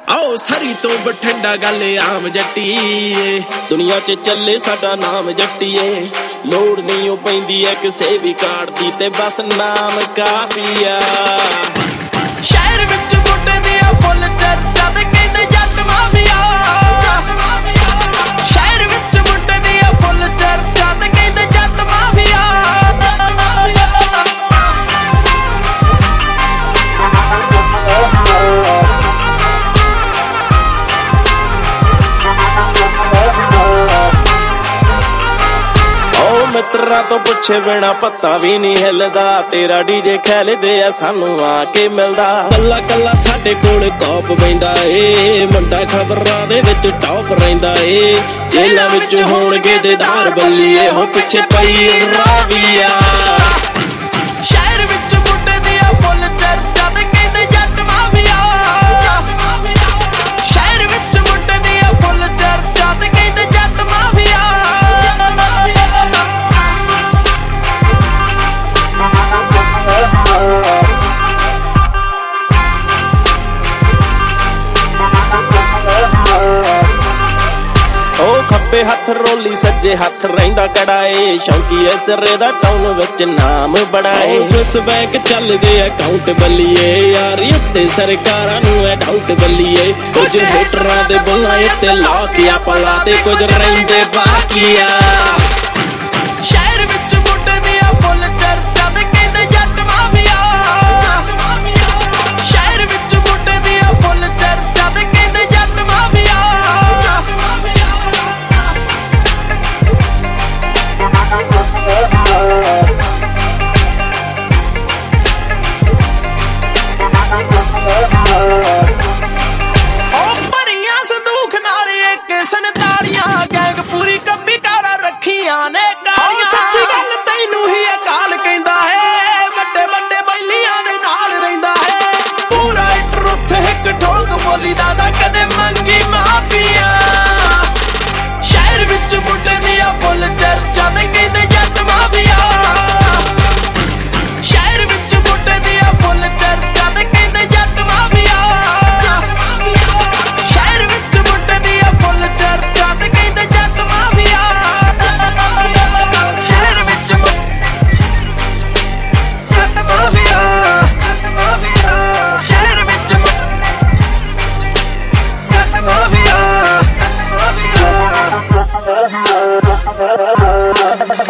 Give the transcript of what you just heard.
आओ सरी तो बठिंडा गल आम जट्टीए दुनिया च चले साडा नाम जट्टीए लोड़ नहीं पैंदी है किसे भी कार्ड दी ते बस नाम काफी आ शहर विच बुड्ढे दी फुल चर्चा ते कहंदे जट माफिया शहर विच बुड्ढे दी फुल चर्चा ते कहंदे जट माफिया मित्रा तो पुछे बिना पत्ता भी नहीं हिलदा तेरा डीजे खैल दे सानू आके मिलदा कल्ला कल्ला साडे कोल टॉप बैंदा ए मुंडा खबरां दे विच टॉप रहिंदा ए जेलां विच होणगे देदार बल्लीए हो पिछे पई राविया शहर विच बुड्ढे दी फुल चर्चा ते कहंदे जट माफिया शहर विच बुड्ढे दी फुल चर्चा ते कहंदे जट माफिया खब्बे हथ रोली सज्जे हथ रहिंदा कड़ाए शौकीए सिरे दा टाउन विच नाम बड़ाए स्विस बैंक चलदे अकाउंट बल्लीए यार उत्ते सरकारां नूं ऐ डाउट बल्लीए कुछ होटरां दे बुलाए ते लॉकिया पला ते कुछ रहिंदे बाकिया शहर विच बुड्ढे दी फुल चर्चा ते कहंदे जट माफिया शहर विच बुड्ढे दी फुल चर्चा ते कहंदे जट माफिया संतालियां गैंग पूरी कब्बी कारा रखियां ने सच्ची गल तैनू ही अकाल कहंदा है वड्डे वड्डे बैलियां दे नाल रहिंदा है पूरा ट्रुथ हिक ठोक बोली दा ना कदे मंगी माफिया शहर विच बुड्ढे दी फुल चर्चा ते कहंदे जट माफिया शहर विच बुड्ढे दी फुल चर्चा ते कहंदे जट माफिया शहर विच बुड्ढे दी फुल चर्चा ते कहंदे जट माफिया शहर विच जट माफिया शहर विच जट माफिया